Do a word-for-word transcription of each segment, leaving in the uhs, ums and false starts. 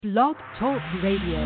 Blog Talk Radio.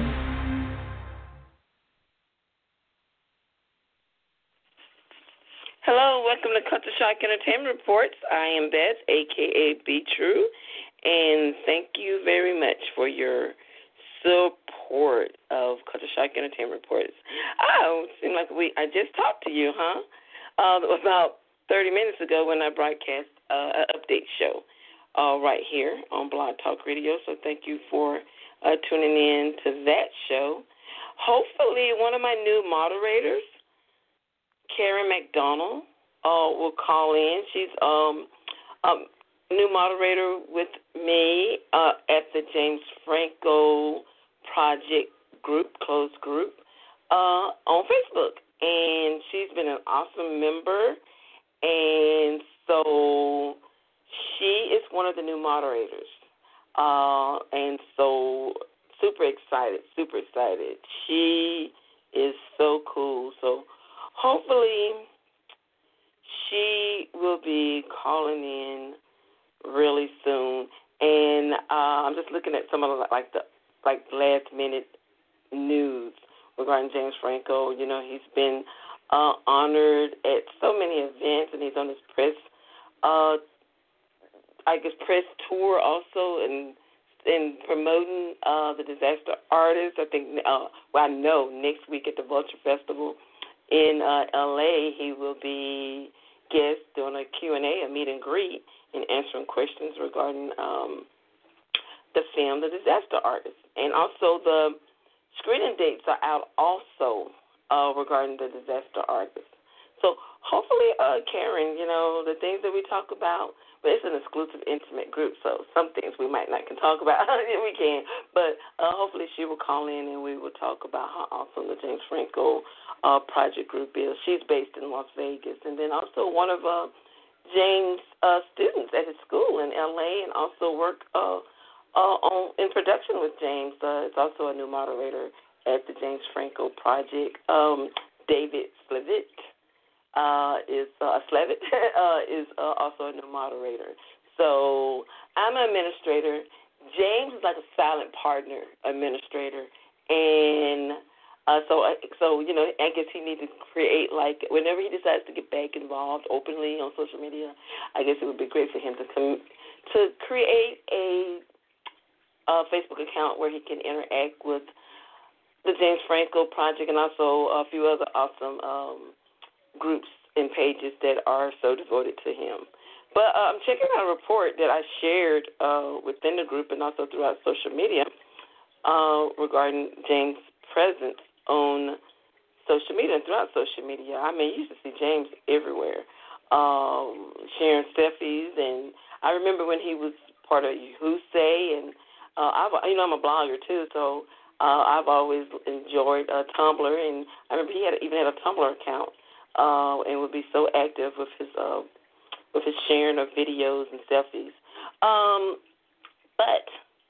Hello, welcome to Culture Shock Entertainment Reports. I am Beth, a k a. Be True, and thank you very much for your support of Culture Shock Entertainment Reports. Oh, it seemed like we I just talked to you, huh? Uh, about thirty minutes ago when I broadcast uh, an update show uh, right here on Blog Talk Radio, so thank you for uh, tuning in to that show. Hopefully one of my new moderators, Karen McDonald, uh, will call in. She's um, a new moderator with me uh, at the James Franco Project group, closed group, uh, on Facebook. And she's been an awesome member. And so she is one of the new moderators. Uh, and so super excited, super excited. She is so cool. So hopefully she will be calling in really soon. And uh, I'm just looking at some of the, like the like last minute news regarding James Franco. You know, he's been uh, honored at so many events, and he's on his press, uh, I guess, press tour also, and and promoting uh, the Disaster Artist. I think, uh, well, I know next week at the Vulture Festival in uh, L A, he will be guest doing a Q and A, a meet and greet, and answering questions regarding um, the film, The Disaster Artist. And also the screening dates are out also uh, regarding The Disaster Artist. So hopefully, uh, Karen, you know, the things that we talk about, but it's an exclusive, intimate group, so some things we might not can talk about. We can, but uh, hopefully she will call in and we will talk about how awesome the James Franco uh, Project group is. She's based in Las Vegas, and then also one of uh, James' uh, students at his school in L A, and also work uh, uh, on in production with James. Uh, it's also a new moderator at the James Franco Project. Um, David Slavit. Uh, is uh, Slavitt uh, is uh, also a new moderator. So I'm an administrator. James is like a silent partner administrator, and uh, so uh, so you know I guess he needs to create, like, whenever he decides to get back involved openly on social media, I guess it would be great for him to come to create a, a Facebook account where he can interact with the James Franco Project and also a few other awesome Um, groups and pages that are so devoted to him. But uh, I'm checking out a report that I shared uh, within the group and also throughout social media uh, regarding James' presence on social media and throughout social media. I mean, you used to see James everywhere, um, sharing selfies. And I remember when he was part of Yahusay, and uh, I've, you know, I'm a blogger too, so uh, I've always enjoyed uh, Tumblr, and I remember he had even had a Tumblr account. Uh, and would be so active with his uh, with his sharing of videos and selfies. Um, but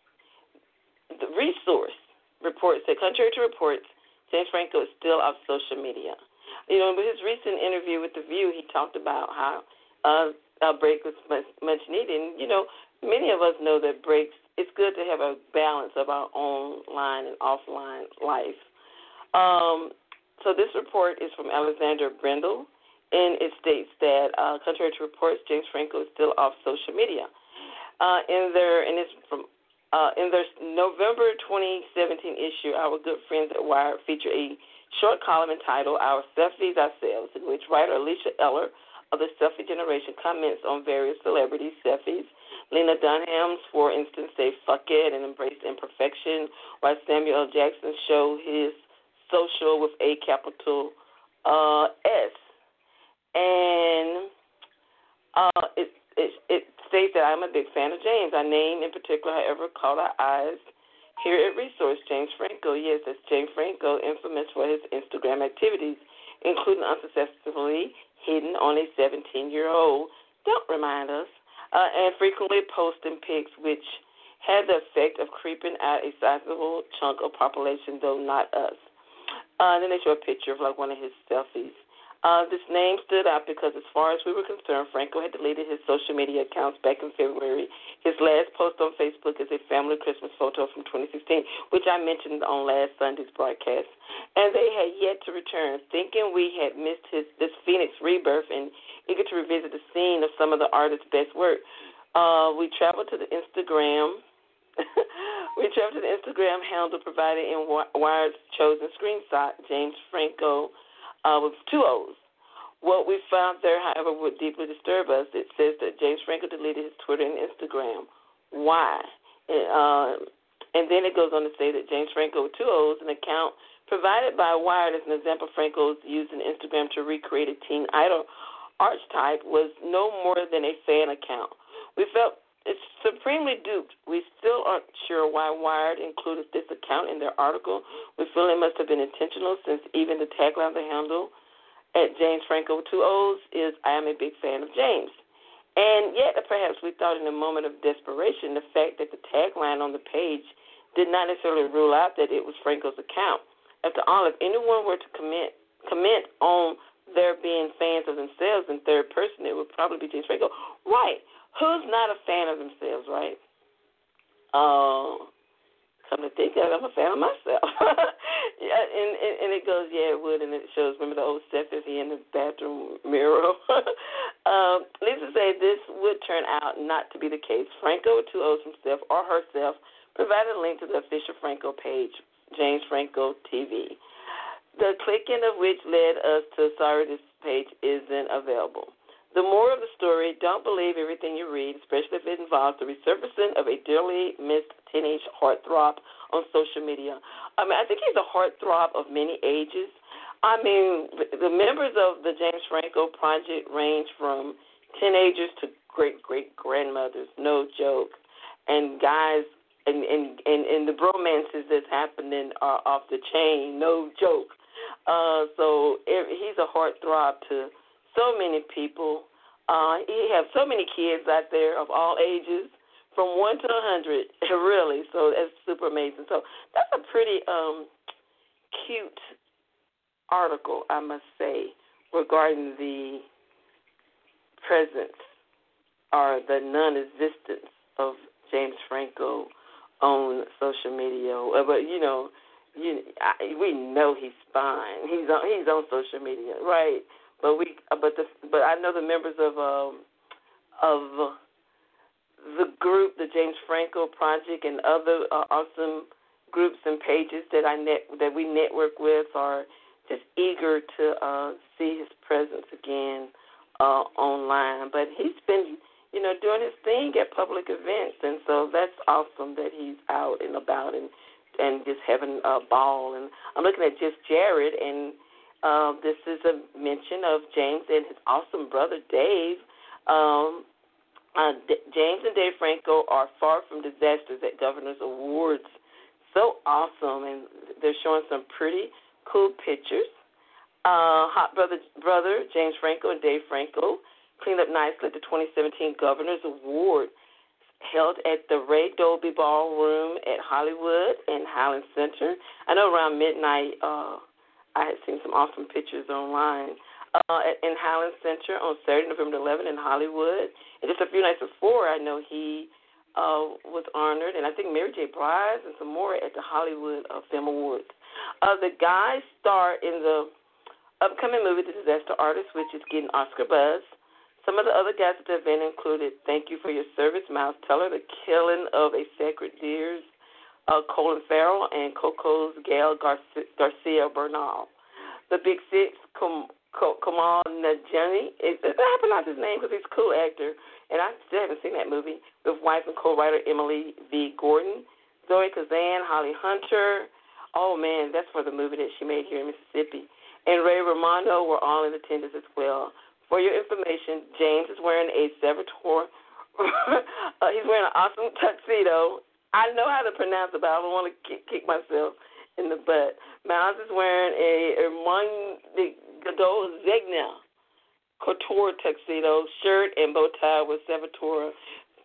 the resource reports that, contrary to reports, James Franco is still off social media. You know, with his recent interview with The View, he talked about how uh, a break was much, much needed. And, you know, many of us know that breaks, it's good to have a balance of our online and offline life. Um So this report is from Alexander Brindle, and it states that, uh, contrary to reports, James Franco is still off social media. Uh, in their and it's from uh, in their November twenty seventeen issue, our good friends at Wired feature a short column entitled "Our Selfies Ourselves," in which writer Alicia Eller of the Selfie Generation comments on various celebrity selfies. Lena Dunham's, for instance, say "fuck it" and embrace imperfection, while Samuel L. Jackson showed his social with a capital uh, S. And uh, it, it it states that I'm a big fan of James. Our name in particular, however, caught our eyes here at Resource. James Franco, yes, that's James Franco, infamous for his Instagram activities, including unsuccessfully hitting on a seventeen-year-old, don't remind us, uh, and frequently posting pics which had the effect of creeping out a sizable chunk of population, though not us. Uh, and then they show a picture of, like, one of his selfies. Uh, this name stood out because, as far as we were concerned, Franco had deleted his social media accounts back in February. His last post on Facebook is a family Christmas photo from twenty sixteen, which I mentioned on last Sunday's broadcast. And they had yet to return, thinking we had missed his this Phoenix rebirth and eager to revisit the scene of some of the artist's best work. Uh, we traveled to the Instagram. we traveled to the Instagram handle provided in Wired's chosen screenshot, James Franco. Uh, with two O's. What we found there, however, would deeply disturb us. It says that James Franco deleted his Twitter and Instagram. Why? And, uh, and then it goes on to say that James Franco with two O's, an account provided by Wired as an example of Franco's using Instagram to recreate a teen idol archetype, was no more than a fan account. We felt it's supremely duped. We still aren't sure why Wired included this account in their article. We feel it must have been intentional, since even the tagline of the handle at James Franco with two O's is, I am a big fan of James. And yet, perhaps we thought in a moment of desperation, the fact that the tagline on the page did not necessarily rule out that it was Franco's account. After all, if anyone were to comment, comment on their being fans of themselves in third person, it would probably be James Franco. Right. Who's not a fan of themselves, right? Uh, come to think of it, I'm a fan of myself. yeah, and, and, and it goes, yeah, it would, and it shows, remember the old Seth is he in the bathroom mirror? um, needless to say, this would turn out not to be the case. Franco, with two O's himself or herself, provided a link to the official Franco page, James Franco T V. The clicking of which led us to, sorry, this page isn't available. The moral of the story, don't believe everything you read, especially if it involves the resurfacing of a dearly missed teenage heartthrob on social media. I mean, I think he's a heartthrob of many ages. I mean, the members of the James Franco Project range from teenagers to great-great-grandmothers, no joke. And guys, and, and, and, and the bromances that's happening are off the chain, no joke. Uh, so it, he's a heartthrob to so many people. Uh, he has so many kids out there of all ages, from one to a hundred, really. So that's super amazing. So that's a pretty um, cute article, I must say, regarding the presence or the non-existence of James Franco on social media. But you know, you, I, we know he's fine. He's on. He's on social media, right? But we, but the, but I know the members of um, of the group, the James Franco Project, and other uh, awesome groups and pages that I net that we network with are just eager to uh, see his presence again uh, online. But he's been, you know, doing his thing at public events, and so that's awesome that he's out and about and and just having a ball. And I'm looking at just Jared and. Uh, this is a mention of James and his awesome brother, Dave. Um, uh, D- James and Dave Franco are far from disasters at Governor's Awards. So awesome, and they're showing some pretty cool pictures. Uh, hot brother, brother James Franco and Dave Franco cleaned up nicely at the twenty seventeen Governor's Award held at the Ray Dolby Ballroom at Hollywood and Highland Center. I know around midnight, uh, I had seen some awesome pictures online uh, in Highland Center on Saturday, November eleventh in Hollywood. And just a few nights before, I know he uh, was honored, and I think Mary J. Blige and some more at the Hollywood uh, Film Awards. Uh, the guys star in the upcoming movie, The Disaster Artist, which is getting Oscar buzz. Some of the other guys at the event included Thank You for Your Service, Miles Teller, The Killing of a Sacred Deer's, Uh, Colin Farrell, and Coco's Gail Garcia, Garcia Bernal. The Big Six, Kam, Kamal Nanjiani, I pronounce his name because he's a cool actor, and I still haven't seen that movie, with wife and co-writer Emily V. Gordon, Zoe Kazan, Holly Hunter. Oh, man, that's for the movie that she made here in Mississippi. And Ray Romano were all in attendance as well. For your information, James is wearing a Salvatore. uh, he's wearing an awesome tuxedo. I know how to pronounce it, but I don't want to kick, kick myself in the butt. Miles is wearing a Armand Godot Zegna couture tuxedo shirt and bow tie with Salvatore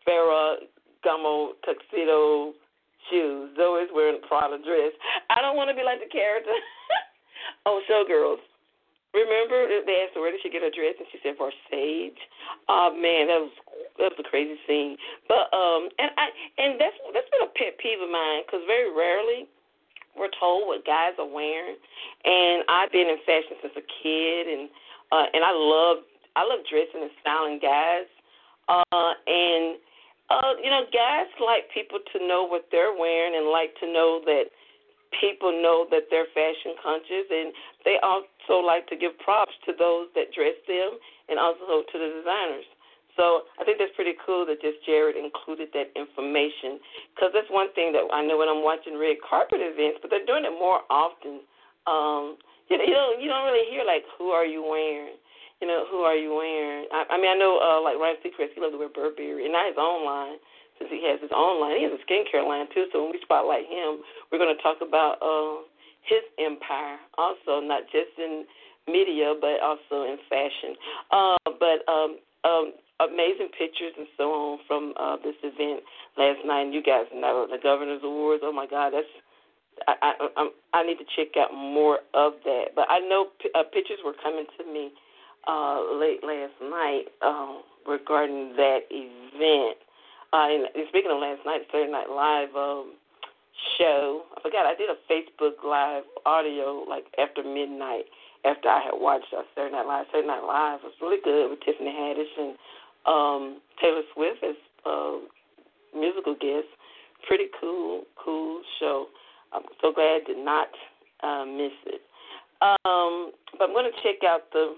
Ferragamo tuxedo shoes. Zoe's wearing a Prada dress. I don't want to be like the character on Showgirls. Remember they asked her where did she get her dress, and she said Versace. Oh man, that was that was a crazy scene. But um, and I and that's that's been a pet peeve of mine because very rarely we're told what guys are wearing. And I've been in fashion since a kid, and uh, and I love I love dressing and styling guys. Uh, and uh, you know, guys like people to know what they're wearing and like to know that people know that they're fashion conscious, and they also like to give props to those that dress them and also to the designers. So I think that's pretty cool that just Jared included that information, because that's one thing that I know when I'm watching red carpet events, but they're doing it more often. Um, you know, you don't you don't really hear like, who are you wearing? You know, who are you wearing? I, I mean, I know uh, like Ryan Seacrest, he loves to wear Burberry, and not his own line, since he has his own line. He has a skincare line, too, so when we spotlight him, we're going to talk about uh, his empire also, not just in media, but also in fashion. Uh, but um, um, amazing pictures and so on from uh, this event last night. And you guys know the Governor's Awards. Oh, my God, that's I, I, I, I need to check out more of that. But I know p- uh, pictures were coming to me uh, late last night um, regarding that event. Uh, and speaking of last night, Saturday Night Live um, show, I forgot I did a Facebook Live audio like after midnight after I had watched uh, Saturday Night Live. Saturday Night Live was really good with Tiffany Haddish and um, Taylor Swift as uh, musical guests. Pretty cool, cool show. I'm so glad I did not uh, miss it. Um, but I'm going to check out the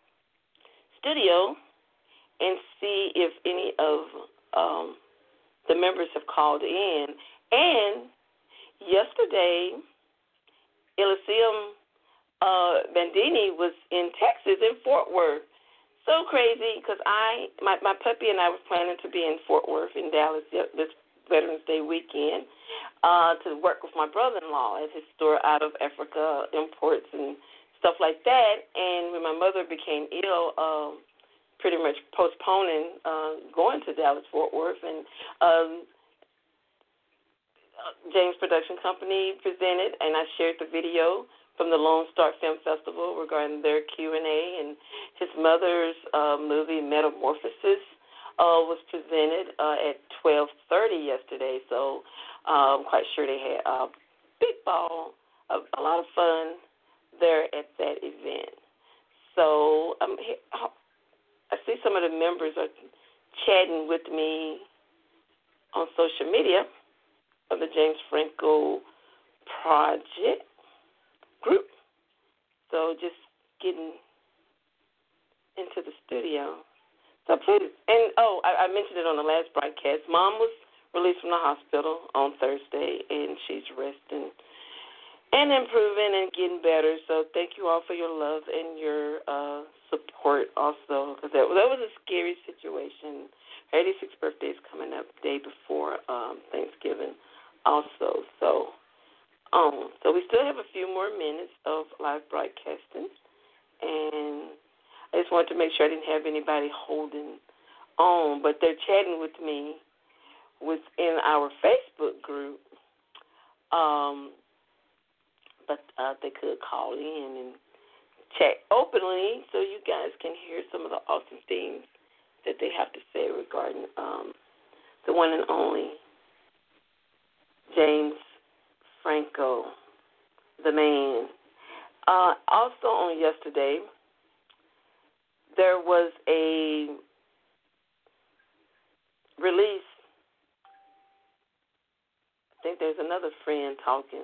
studio and see if any of um, the members have called in. And yesterday, Elysium uh, Bandini was in Texas, in Fort Worth. So crazy, because I, my, my puppy and I were planning to be in Fort Worth in Dallas this Veterans Day weekend uh, to work with my brother-in-law at his store out of Africa, imports and stuff like that. And when my mother became ill, um, pretty much postponing uh, going to Dallas Fort Worth, and um, James Production Company presented, and I shared the video from the Lone Star Film Festival regarding their Q and A, and his mother's uh, movie Metamorphosis uh, was presented uh, at twelve thirty yesterday. So uh, I'm quite sure they had a big ball, a, a lot of fun there at that event. So um, I see some of the members are chatting with me on social media of the James Franco Project group. So just getting into the studio. So please, and oh, I, I mentioned it on the last broadcast. Mom was released from the hospital on Thursday, and she's resting and improving and getting better. So thank you all for your love and your uh, support also, because that, that was a scary situation. Her eighty-sixth birthday is coming up the day before um, Thanksgiving also. So, um, so we still have a few more minutes of live broadcasting, and I just wanted to make sure I didn't have anybody holding on, but they're chatting with me within our Facebook group. Um, but uh, they could call in and chat openly so you guys can hear some of the awesome things that they have to say regarding um, the one and only James Franco, the man. Uh, also on yesterday, there was a release. I think there's another friend talking.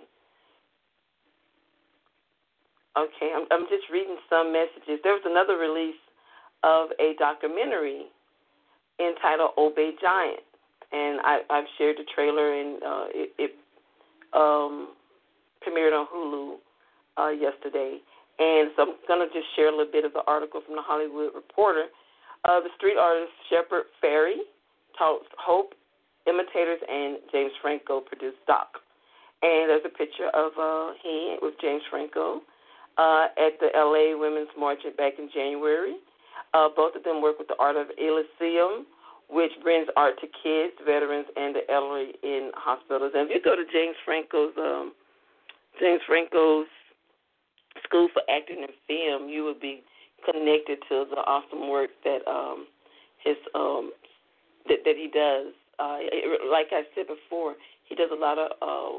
Okay, I'm, I'm just reading some messages. There was another release of a documentary entitled Obey Giant, and I, I've shared the trailer, and uh, it, it um, premiered on Hulu uh, yesterday. And so I'm going to just share a little bit of the article from the Hollywood Reporter. Uh, the street artist Shepard Fairey taught Hope, Imitators, and James Franco produced Doc. And there's a picture of uh, he with James Franco uh, at the L A Women's March back in January. Uh, both of them work with the Art of Elysium, which brings art to kids, veterans, and the elderly in hospitals. And if you go to James Franco's um, James Franco's school for acting and film, you would be connected to the awesome work that um, his um, that, that he does. Uh, it, like I said before, he does a lot of uh,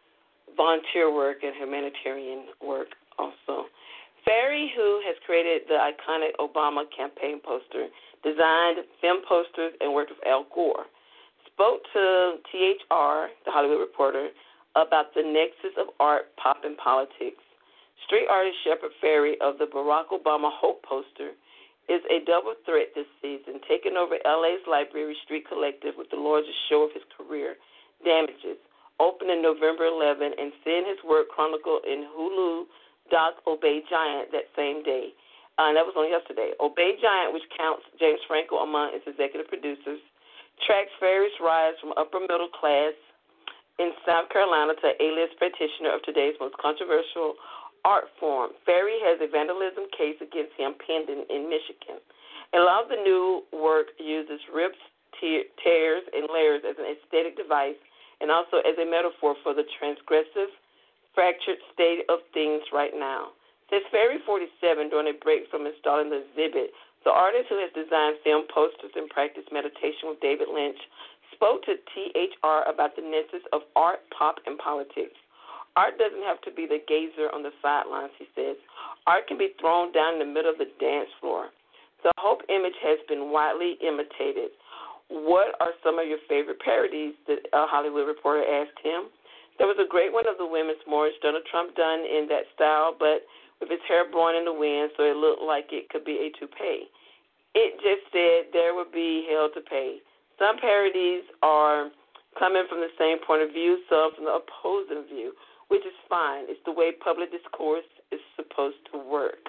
volunteer work and humanitarian work also. Ferry, who has created the iconic Obama campaign poster, designed film posters, and worked with Al Gore, spoke to T H R, the Hollywood Reporter, about the nexus of art, pop, and politics. Street artist Shepard Fairey of the Barack Obama Hope poster is a double threat this season, taking over L A's Library Street Collective with the largest show of his career, Damages, opening November eleventh, and seeing his work chronicled in Hulu doc Obey Giant that same day. Uh, and that was on yesterday. Obey Giant, which counts James Franco among its executive producers, tracks Fairey's rise from upper middle class in South Carolina to A-list practitioner of today's most controversial art form. Fairey has a vandalism case against him pending in Michigan. A lot of the new work uses rips, te- tears, and layers as an aesthetic device and also as a metaphor for the transgressive, fractured state of things right now. Says Fairey forty-seven, during a break from installing the exhibit, the artist who has designed film posters and practiced meditation with David Lynch spoke to T H R about the nexus of art, pop, and politics. Art doesn't have to be the gazer on the sidelines, he says. Art can be thrown down in the middle of the dance floor. The Hope image has been widely imitated. What are some of your favorite parodies that a Hollywood Reporter asked him? There was a great one of the Women's March, Donald Trump done in that style, but with his hair blowing in the wind so it looked like it could be a toupee. It just said there would be hell to pay. Some parodies are coming from the same point of view, some from the opposing view, which is fine. It's the way public discourse is supposed to work.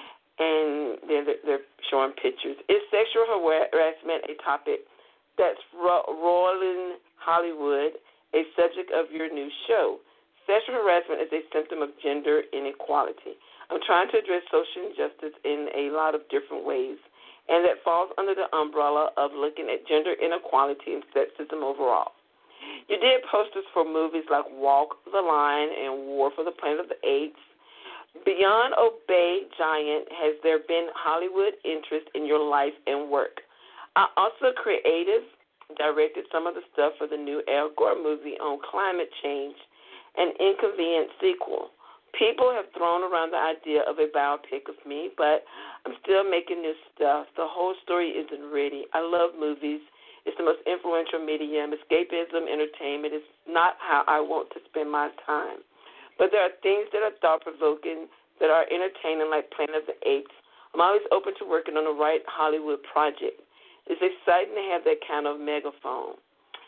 And they're, they're showing pictures. Is sexual harassment a topic that's ro- roiling Hollywood, a subject of your new show? Sexual harassment is a symptom of gender inequality. I'm trying to address social injustice in a lot of different ways, and that falls under the umbrella of looking at gender inequality and sexism overall. You did posters for movies like Walk the Line and War for the Planet of the Apes. Beyond Obey Giant, has there been Hollywood interest in your life and work? I also creative directed some of the stuff for the new Al Gore movie on climate change, an inconvenient sequel. People have thrown around the idea of a biopic of me, but I'm still making new stuff. The whole story isn't ready. I love movies. It's the most influential medium. Escapism, entertainment is not how I want to spend my time. But there are things that are thought-provoking, that are entertaining, like Planet of the Apes. I'm always open to working on the right Hollywood project. It's exciting to have that kind of megaphone.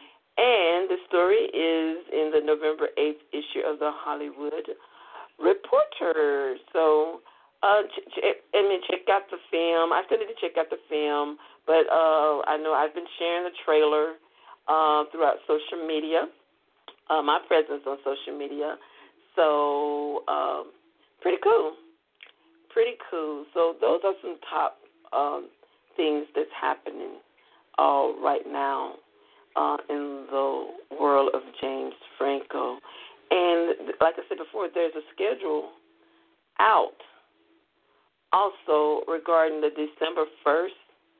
And the story is in the November eighth issue of the Hollywood Reporter. So, uh, ch- ch- I mean, check out the film. I still need to check out the film, but uh, I know I've been sharing the trailer uh, throughout social media, uh, my presence on social media. So, um, pretty cool. Pretty cool. So those are some top um, things that's happening uh, right now uh, in the world of James Franco. And like I said before, there's a schedule out also regarding the December first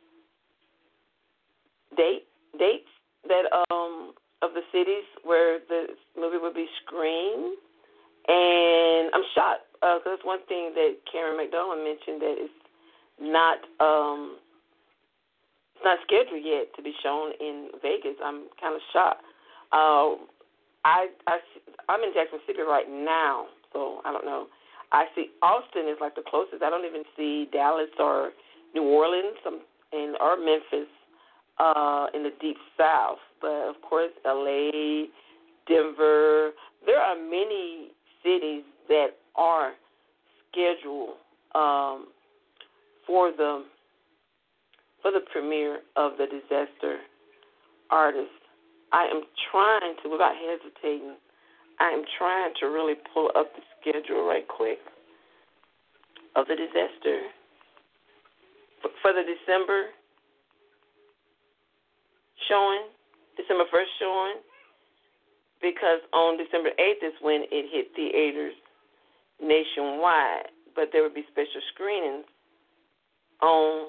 date dates that um, of the cities where the movie would be screened. And I'm shocked because uh, that's one thing that Karen McDonald mentioned, that it's not um, it's not scheduled yet to be shown in Vegas. I'm kind of shocked. Uh, I, I I'm in Jackson City right now, so I don't know. I see Austin is like the closest. I don't even see Dallas or New Orleans um, and or Memphis uh, in the deep South. But of course, L A, Denver. There are many cities that are scheduled um, for the for the premiere of the Disaster Artist. I am trying to, without hesitating, I am trying to really pull up the schedule right quick of the Disaster for, for the December showing, December first showing, because on December eighth is when it hit theaters nationwide. but there would be special screenings on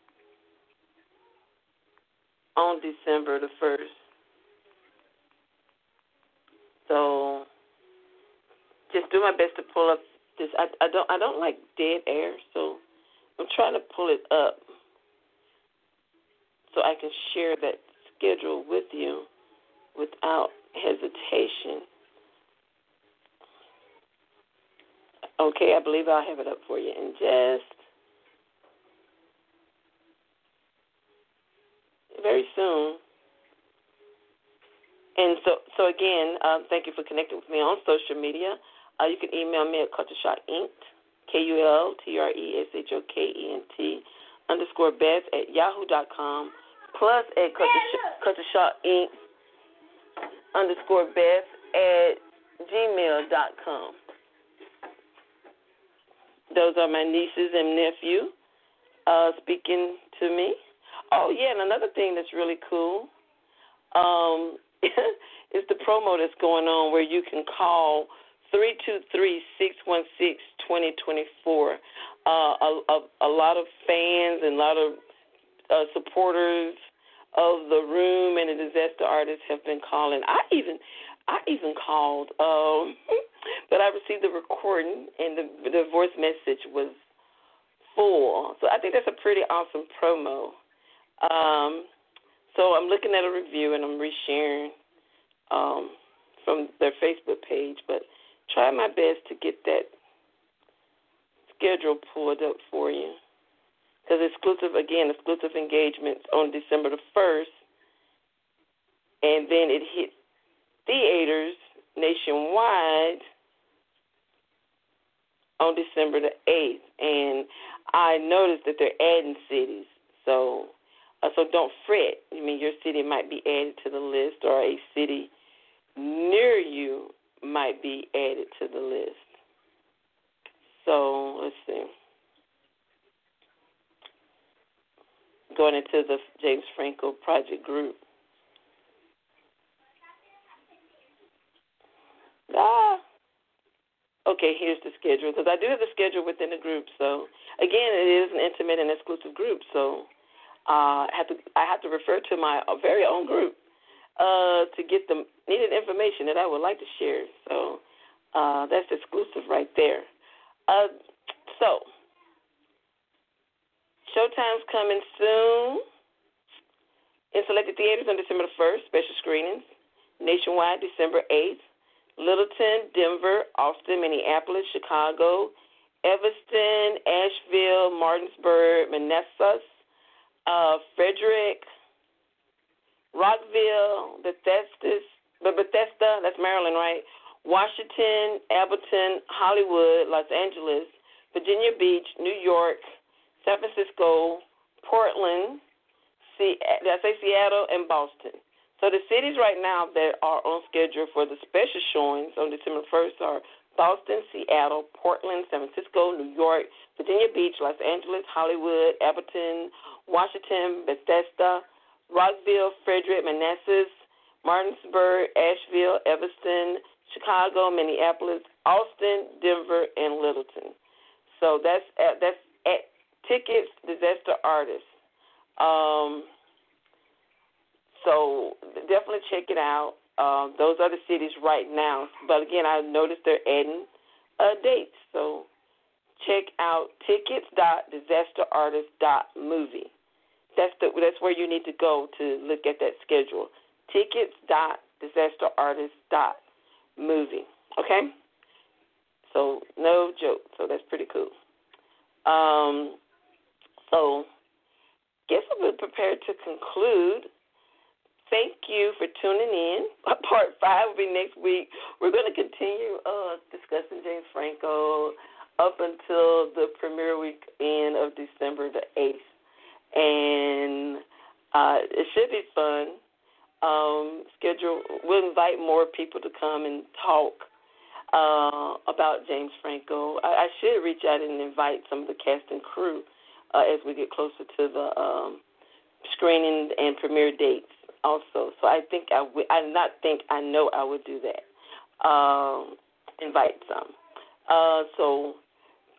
on December the first. So just do my best to pull up this. I, I don't I don't like dead air, so I'm trying to pull it up so I can share that schedule with you without hesitation. Okay, I believe I'll have it up for you in just very soon. And so, so again, uh, thank you for connecting with me on social media. Uh, you can email me at Culture Shock Inc, K U L T R E S H O K E N T underscore Beth at yahoo dot com, plus at Culture, Sh- Culture Shock Inc underscore Beth at gmail dot com. Those are my nieces and nephew uh, speaking to me. Oh, yeah, and another thing that's really cool um, is the promo that's going on where you can call three two three, six one six, two zero two four. Uh, a, a, a lot of fans and a lot of uh, supporters of the room and the disaster artists have been calling. I even I even called, um, but I received the recording and the, the voice message was full. So I think that's a pretty awesome promo. Um, so I'm looking at a review and I'm resharing um, from their Facebook page, but try my best to get that schedule pulled up for you. Because exclusive, again, exclusive engagements on December the first, and then it hit theaters nationwide on December the eighth. And I noticed that they're adding cities, so uh, so don't fret. I mean, your city might be added to the list, or a city near you might be added to the list. So let's see. Going into the James Franco Project group. Ah. Okay, here's the schedule, because I do have the schedule within the group. So, again, it is an intimate and exclusive group. So, uh, I have to I have to refer to my very own group uh, to get the needed information that I would like to share. So, uh, that's exclusive right there. Uh, so, showtime's coming soon in selected theaters on December the first, special screenings. Nationwide, December eighth. Littleton, Denver, Austin, Minneapolis, Chicago, Evanston, Asheville, Martinsburg, Manassas, uh, Frederick, Rockville, Bethesda, Bethesda, that's Maryland, right? Washington, Appleton, Hollywood, Los Angeles, Virginia Beach, New York, San Francisco, Portland, C- did I say Seattle, and Boston. So the cities right now that are on schedule for the special showings on December first are Boston, Seattle, Portland, San Francisco, New York, Virginia Beach, Los Angeles, Hollywood, Appleton, Washington, Bethesda, Rockville, Frederick, Manassas, Martinsburg, Asheville, Evanston, Chicago, Minneapolis, Austin, Denver, and Littleton. So that's at, that's at Tickets Disaster Artists. Um, So definitely check it out. Uh, those are the cities right now. But, again, I noticed they're adding uh, dates. So check out tickets dot disaster artist dot movie. That's the that's where you need to go to look at that schedule. tickets dot disaster artist dot movie. Okay? So no joke. So that's pretty cool. Um, so guess we're prepared to conclude. Thank you for tuning in. Part five will be next week. We're going to continue uh, discussing James Franco up until the premiere weekend of December the eighth. And uh, it should be fun. Um, schedule. We'll invite more people to come and talk uh, about James Franco. I, I should reach out and invite some of the cast and crew uh, as we get closer to the um, screening and premiere dates. Also, so I think I would, I not think, I know I would do that. Um, invite some. Uh, so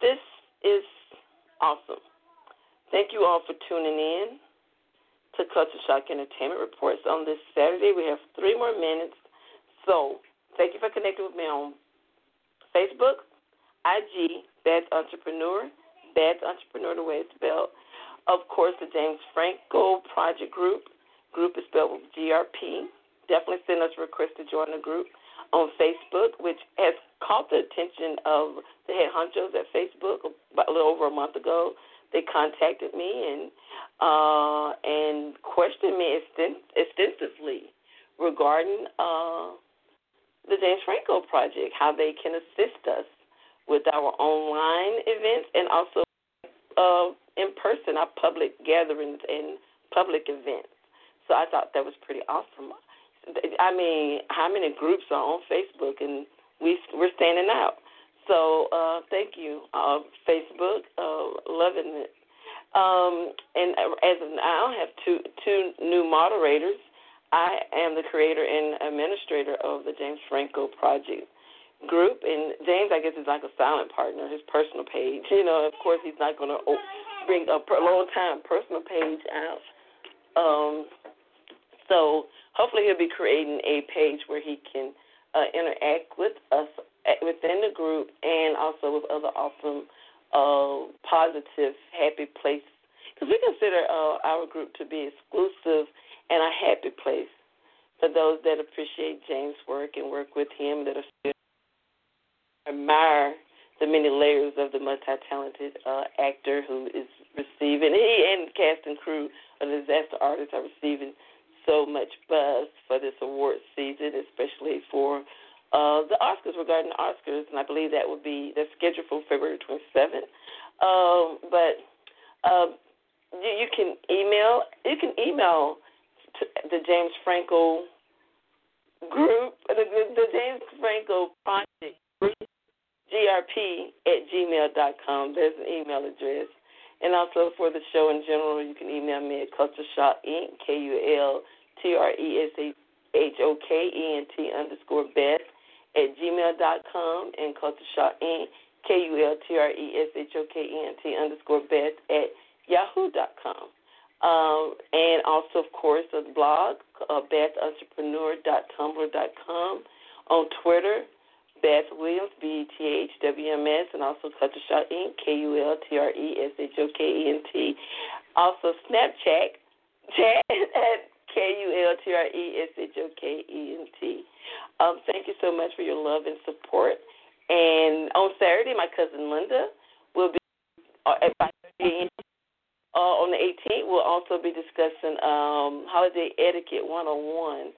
this is awesome. Thank you all for tuning in to Culture Shock Entertainment Reports on this Saturday. We have three more minutes. So thank you for connecting with me on Facebook, I G, Bad Entrepreneur, Bad Entrepreneur, the way it's spelled. Of course, the James Franco Project Group. Group is spelled with G R P. Definitely send us a request to join the group on Facebook, which has caught the attention of the head honchos at Facebook about a little over a month ago. They contacted me and uh, and questioned me extens- extensively regarding uh, the James Franco Project, how they can assist us with our online events and also uh, in person, our public gatherings and public events. So I thought that was pretty awesome. I mean, how many groups are on Facebook, and we, we're standing out. So uh, thank you, uh, Facebook, uh, loving it. Um, and as of now, I have two, two new moderators. I am the creator and administrator of the James Franco Project Group, and James, I guess, is like a silent partner, his personal page. You know, of course, he's not going to bring a long-time personal page out. Um, so hopefully he'll be creating a page where he can uh, interact with us within the group and also with other awesome, uh, positive, happy places. Because we consider uh, our group to be exclusive and a happy place for those that appreciate James' work and work with him, that are still admire the many layers of the multi-talented uh, actor who is receiving, he and the cast and crew of the Disaster Artists are receiving so much buzz for this award season, especially for uh, the Oscars, regarding the Oscars, and I believe that will be, that's scheduled for February twenty-seventh. Um, but um, you, you can email, you can email to the James Franco group, the, the, the James Franco Project Group, G R P at gmail dot com. There's an email address. And also for the show in general, you can email me at Culture Shock Incorporated, K U L T R E S H O K E N T underscore Beth at gmail dot com, and Culture Shock Incorporated, K U L T R E S H O K E N T underscore Beth at yahoo dot com. Um, and also, of course, a blog, uh, beth entrepreneur dot tumblr dot com, on Twitter, Beth Williams, B E T H W M S, and also Culture Shock Incorporated, K U L T R E S H O K E N T. Also Snapchat, chat at K U L T R E S H O K E N T. Um, thank you so much for your love and support. And on Saturday, my cousin Linda will be uh, at five thirty uh, on the eighteenth. We'll also be discussing um, holiday etiquette one oh one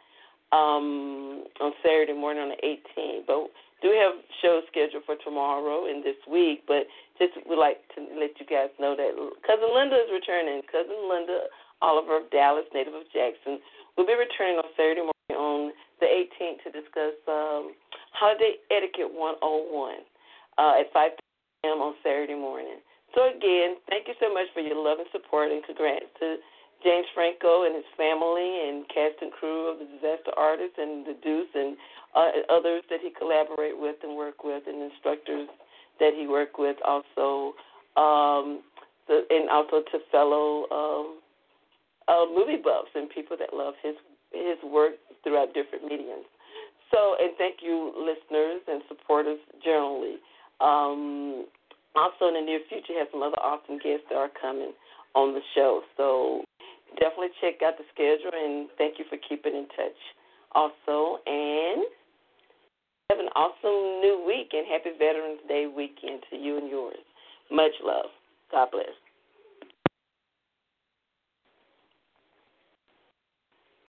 um, on Saturday morning on the eighteenth. But do have shows scheduled for tomorrow and this week, but just would like to let you guys know that Cousin Linda is returning. Cousin Linda Oliver of Dallas, native of Jackson, will be returning on Saturday morning on the eighteenth to discuss um, holiday etiquette one oh one uh, at five p.m. on Saturday morning. So, again, thank you so much for your love and support, and congrats to James Franco and his family and cast and crew of the Disaster Artists and the Deuce and uh, others that he collaborate with and work with, and instructors that he worked with also, um, the, and also to fellow um, uh, movie buffs and people that love his his work throughout different mediums. So, and thank you, listeners and supporters generally. Um, also, in the near future, have some other awesome guests that are coming on the show. So definitely check out the schedule, and thank you for keeping in touch also. And have an awesome new week, and happy Veterans Day weekend to you and yours. Much love. God bless.